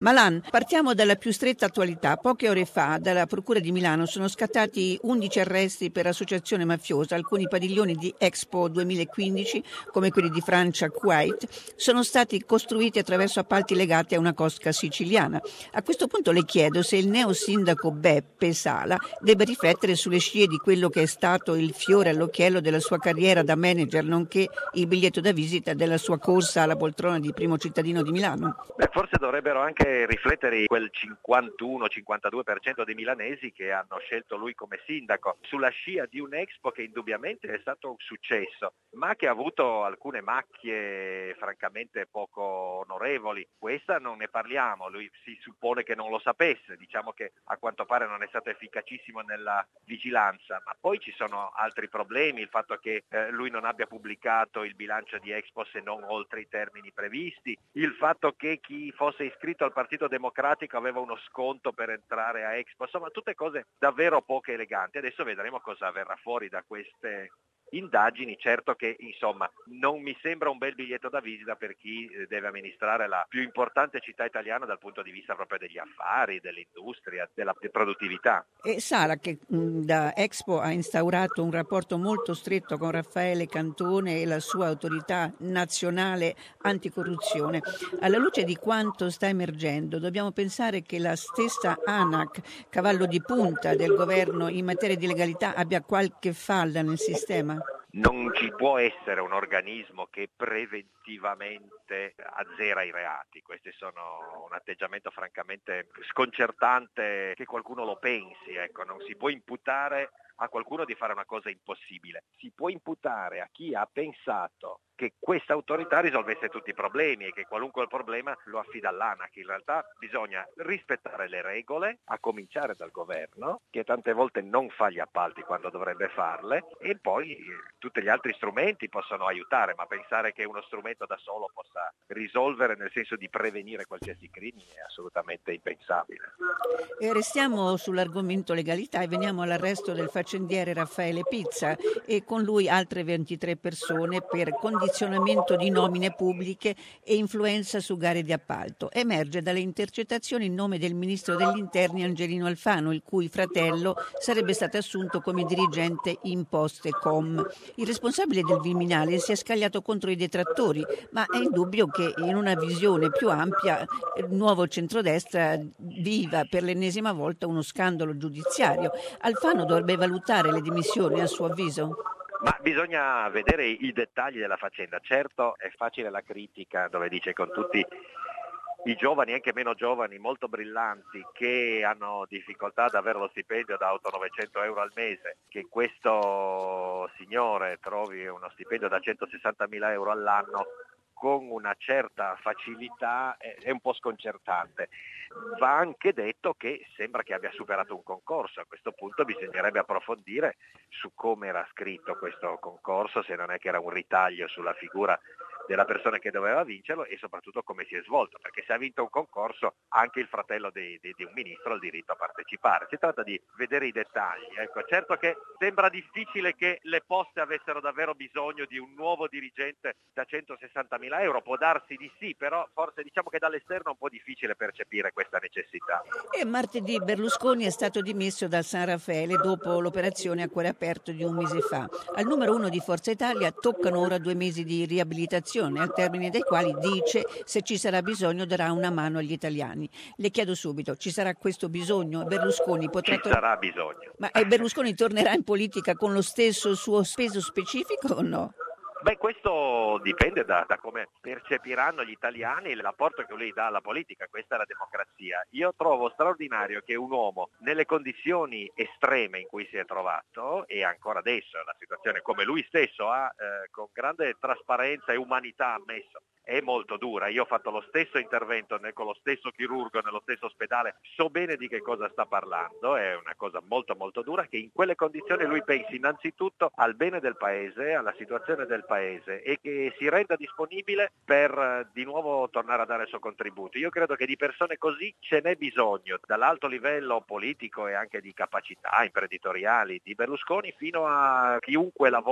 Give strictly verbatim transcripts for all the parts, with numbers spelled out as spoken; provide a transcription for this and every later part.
Malan, partiamo dalla più stretta attualità. Poche ore fa dalla Procura di Milano sono scattati undici arresti per associazione mafiosa. Alcuni padiglioni di Expo duemilaquindici, come quelli di Francia Kuwait, sono stati costruiti attraverso appalti legati a una cosca siciliana. A questo punto le chiedo se il neo sindaco Beppe Sala debba riflettere sulle scie di quello che è stato il fiore all'occhiello della sua carriera da manager, nonché il biglietto da visita della sua corsa alla poltrona di primo cittadino di Milano. Beh, forse dovrebbero anche riflettere quel cinquantuno cinquantadue per cento dei milanesi che hanno scelto lui come sindaco, sulla scia di un Expo che indubbiamente è stato un successo, ma che ha avuto alcune macchie francamente poco onorevoli. Questa non ne parliamo, lui si suppone che non lo sapesse, diciamo che a quanto pare non è stato efficacissimo nella vigilanza, ma poi ci sono altri problemi, il fatto che eh, lui non abbia pubblicato il bilancio di Expo se non oltre i termini previsti, il fatto che chi fosse iscritto al Partito Democratico aveva uno sconto per entrare a Expo, insomma tutte cose davvero poco eleganti. Adesso vedremo cosa verrà fuori da queste indagini. Certo che insomma non mi sembra un bel biglietto da visita per chi deve amministrare la più importante città italiana dal punto di vista proprio degli affari, dell'industria, della produttività. E Sala, che mh, da Expo ha instaurato un rapporto molto stretto con Raffaele Cantone e la sua autorità nazionale anticorruzione, alla luce di quanto sta emergendo dobbiamo pensare che la stessa ANAC, cavallo di punta del governo in materia di legalità, abbia qualche falla nel sistema? Non ci può essere un organismo che preventivamente azzera i reati. Questi sono un atteggiamento francamente sconcertante che qualcuno lo pensi, ecco, non si può imputare a qualcuno di fare una cosa impossibile. Si può imputare a chi ha pensato che questa autorità risolvesse tutti i problemi e che qualunque problema lo affida all'ANAC. In realtà bisogna rispettare le regole, a cominciare dal governo, che tante volte non fa gli appalti quando dovrebbe farle, e poi tutti gli altri strumenti possono aiutare, ma pensare che uno strumento da solo possa risolvere nel senso di prevenire qualsiasi crimine è assolutamente impensabile. E restiamo sull'argomento legalità e veniamo all'arresto del faccendiere Raffaele Pizza e con lui altre ventitré persone per condizionamento di nomine pubbliche e influenza su gare di appalto. Emerge dalle intercettazioni il nome del ministro degli interni Angelino Alfano, il cui fratello sarebbe stato assunto come dirigente in Postecom. Il responsabile del Viminale si è scagliato contro i detrattori, ma è indubbio che in una visione più ampia il nuovo centrodestra viva per l'ennesima volta uno scandalo giudiziario. Alfano dovrebbe valutare le dimissioni, a suo avviso? Ma bisogna vedere i dettagli della faccenda. Certo è facile la critica dove dice con tutti i giovani, anche meno giovani, molto brillanti, che hanno difficoltà ad avere lo stipendio da otto novecento euro al mese, che questo signore trovi uno stipendio da centosessantamila euro all'anno con una certa facilità è un po' sconcertante. Va anche detto che sembra che abbia superato un concorso. A questo punto bisognerebbe approfondire su come era scritto questo concorso, se non è che era un ritaglio sulla figura della persona che doveva vincerlo e soprattutto come si è svolto, perché se ha vinto un concorso anche il fratello di, di, di un ministro ha il diritto a partecipare. Si tratta di vedere i dettagli. Ecco, certo che sembra difficile che le poste avessero davvero bisogno di un nuovo dirigente da centosessantamila euro, può darsi di sì, però forse diciamo che dall'esterno è un po' difficile percepire questa necessità. E martedì Berlusconi è stato dimesso dal San Raffaele dopo l'operazione a cuore aperto di un mese fa. Al numero uno di Forza Italia toccano ora due mesi di riabilitazione, al termine dei quali dice se ci sarà bisogno darà una mano agli italiani. Le chiedo subito, ci sarà questo bisogno? Berlusconi potrà Ci sarà bisogno. Ma eh, Berlusconi tornerà in politica con lo stesso suo peso specifico o no? Beh, questo dipende da, da come percepiranno gli italiani l'apporto che lui dà alla politica, questa è la democrazia. Io trovo straordinario che un uomo nelle condizioni estreme in cui si è trovato, e ancora adesso la situazione come lui stesso ha eh, con grande trasparenza e umanità ammesso, è molto dura. Io ho fatto lo stesso intervento con lo stesso chirurgo nello stesso ospedale, so bene di che cosa sta parlando, è una cosa molto molto dura, che in quelle condizioni lui pensi innanzitutto al bene del paese, alla situazione del paese e che si renda disponibile per di nuovo tornare a dare il suo contributo. Io credo che di persone così ce n'è bisogno, dall'alto livello politico e anche di capacità imprenditoriali di Berlusconi fino a chiunque lavora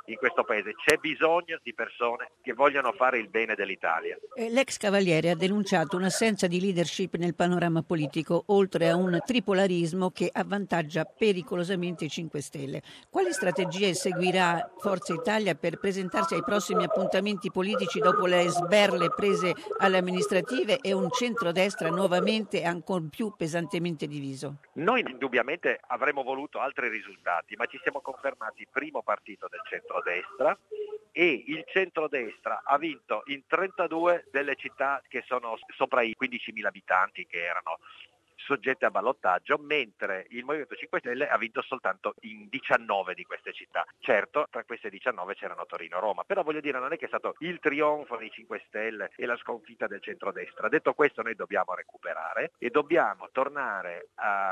in questo paese. C'è bisogno di persone che vogliono fare il bene dell'Italia. L'ex Cavaliere ha denunciato un'assenza di leadership nel panorama politico, oltre a un tripolarismo che avvantaggia pericolosamente i cinque Stelle. Quali strategie seguirà Forza Italia per presentarsi ai prossimi appuntamenti politici dopo le sberle prese alle amministrative e un centrodestra nuovamente e ancora più pesantemente diviso? Noi indubbiamente avremmo voluto altri risultati, ma ci siamo confermati primo partito del centrodestra e il centrodestra ha vinto in trentadue delle città che sono sopra i quindicimila abitanti, che erano soggette a ballottaggio, mentre il Movimento cinque Stelle ha vinto soltanto in diciannove di queste città. Certo, tra queste diciannove c'erano Torino e Roma, però voglio dire, non è che è stato il trionfo dei cinque Stelle e la sconfitta del centrodestra. Detto questo, noi dobbiamo recuperare e dobbiamo tornare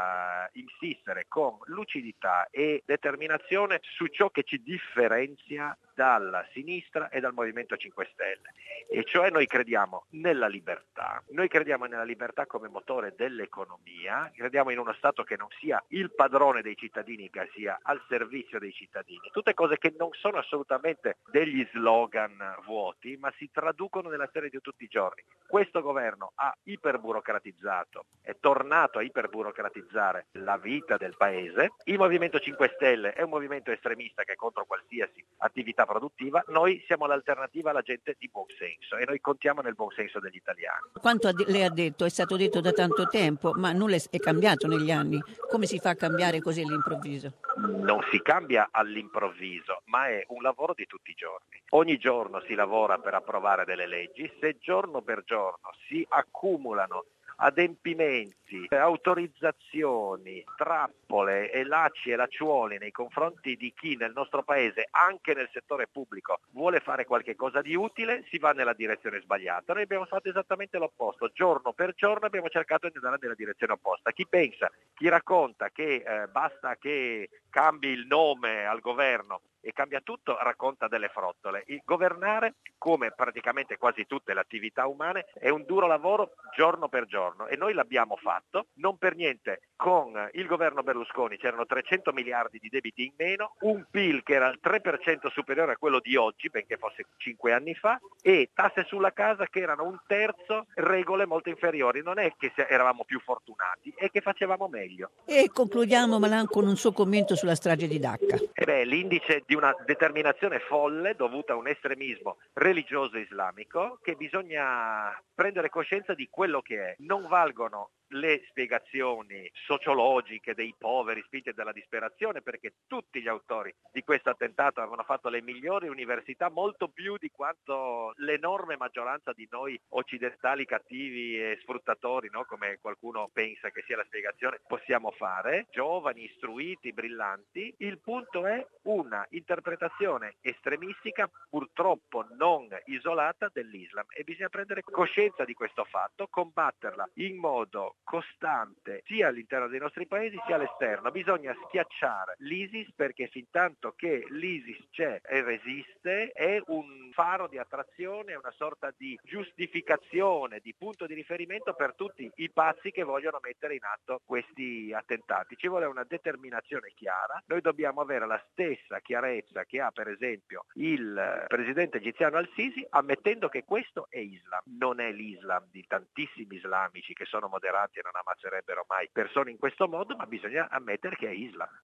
a insistere con lucidità e determinazione su ciò che ci differenzia dalla sinistra e dal Movimento cinque Stelle, e cioè noi crediamo nella libertà, noi crediamo nella libertà come motore dell'economia, crediamo in uno Stato che non sia il padrone dei cittadini, che sia al servizio dei cittadini, tutte cose che non sono assolutamente degli slogan vuoti, ma si traducono nell'azione di tutti i giorni. Questo governo ha iperburocratizzato, è tornato a iperburocratizzare la vita del paese, il Movimento cinque Stelle è un movimento estremista che è contro qualsiasi attività produttiva, noi siamo l'alternativa alla gente di buon senso e noi contiamo nel buon senso degli italiani. Quanto lei ha detto è stato detto da tanto tempo, ma nulla è cambiato negli anni. Come si fa a cambiare così all'improvviso? Non si cambia all'improvviso, ma è un lavoro di tutti i giorni. Ogni giorno si lavora per approvare delle leggi, se giorno per giorno si accumulano adempimenti, autorizzazioni, trappole e lacci e lacciuoli nei confronti di chi nel nostro paese, anche nel settore pubblico, vuole fare qualche cosa di utile, si va nella direzione sbagliata. Noi abbiamo fatto esattamente l'opposto, giorno per giorno abbiamo cercato di andare nella direzione opposta. Chi pensa, chi racconta che eh, basta che cambi il nome al governo e cambia tutto, racconta delle frottole. Il governare, come praticamente quasi tutte le attività umane, è un duro lavoro giorno per giorno e noi l'abbiamo fatto. Non per niente con il governo Berlusconi c'erano trecento miliardi di debiti in meno, un P I L che era il tre per cento superiore a quello di oggi, benché fosse cinque anni fa, e tasse sulla casa che erano un terzo, regole molto inferiori. Non è che eravamo più fortunati, è che facevamo meglio. E concludiamo, Malan, con un suo commento sulla strage di Dacca. E beh, l'indice di una determinazione folle dovuta a un estremismo religioso islamico, che bisogna prendere coscienza di quello che è. Non valgono le spiegazioni sociologiche dei poveri spinti dalla disperazione, perché tutti gli autori di questo attentato avevano fatto le migliori università, molto più di quanto l'enorme maggioranza di noi occidentali cattivi e sfruttatori, no? Come qualcuno pensa che sia la spiegazione, possiamo fare, giovani, istruiti, brillanti. Il punto è una interpretazione estremistica, purtroppo non isolata, dell'Islam, e bisogna prendere coscienza di questo fatto, combatterla in modo costante sia all'interno dei nostri paesi sia all'esterno. Bisogna schiacciare l'ISIS, perché fin tanto che l'ISIS c'è e resiste è un faro di attrazione, una sorta di giustificazione, di punto di riferimento per tutti i pazzi che vogliono mettere in atto questi attentati. Ci vuole una determinazione chiara, noi dobbiamo avere la stessa chiarezza che ha per esempio il presidente egiziano Al-Sisi, ammettendo che questo è Islam, non è l'Islam di tantissimi islamici che sono moderati e non ammazzerebbero mai persone in questo modo, ma bisogna ammettere che è Islam.